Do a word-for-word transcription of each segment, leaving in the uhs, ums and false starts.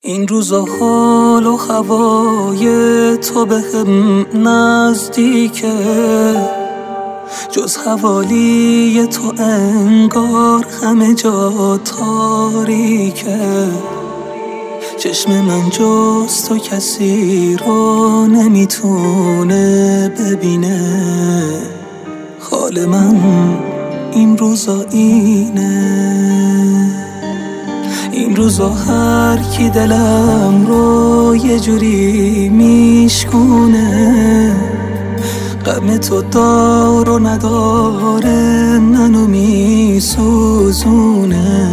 این روزا حال و هوای تو به هم نزدیکه، جز حوالی تو انگار همه جا تاریکه. چشم من جز تو کسی رو نمیتونه ببینه، حال من این روزا اینه. این روزا هر کی دلم رو یه جوری میشکونه، غم تو دار و نداره منو میسوزونه.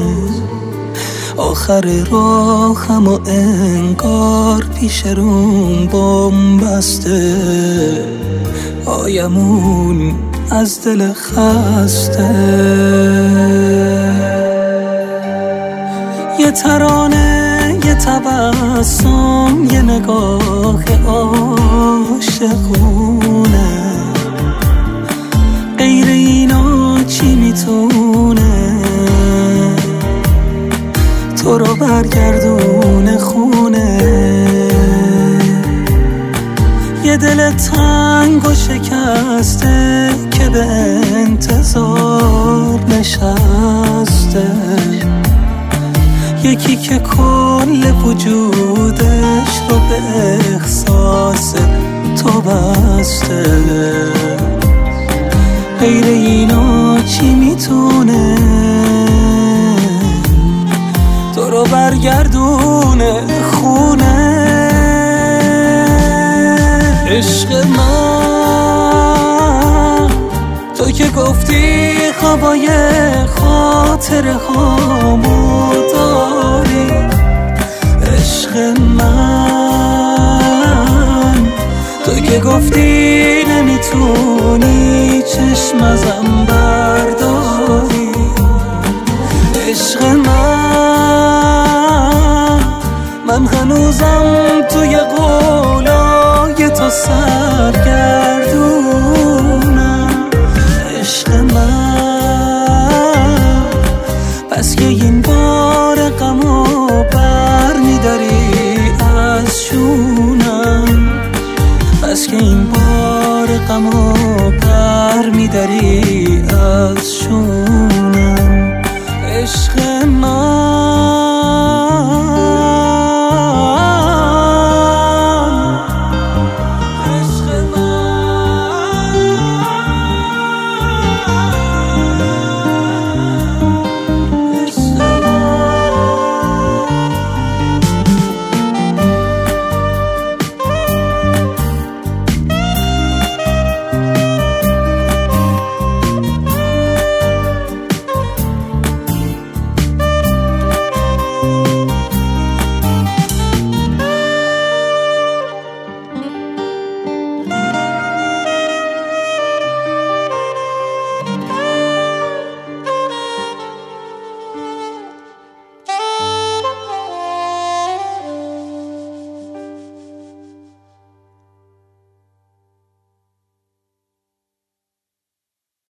آخر راهم و انگار پیش روم بم بسته، آیمون از دل خسته. یه ترانه، یه تبسم، یه نگاه عاشقونه، غیر اینا چی میتونه تو رو برگردونه خونه؟ یه دل تنگ و شکسته که به انتظار نشسته، یکی که کل وجودش رو به احساس تو بسته. غیر اینا چی میتونه تو رو برگردونه خونه؟ عشق من تو که گفتی خوابای خاطره هامو داری، عشق من تو که گفتی نمیتونی چشم ازم برداری، عشق من من هنوزم توی قولای تو سر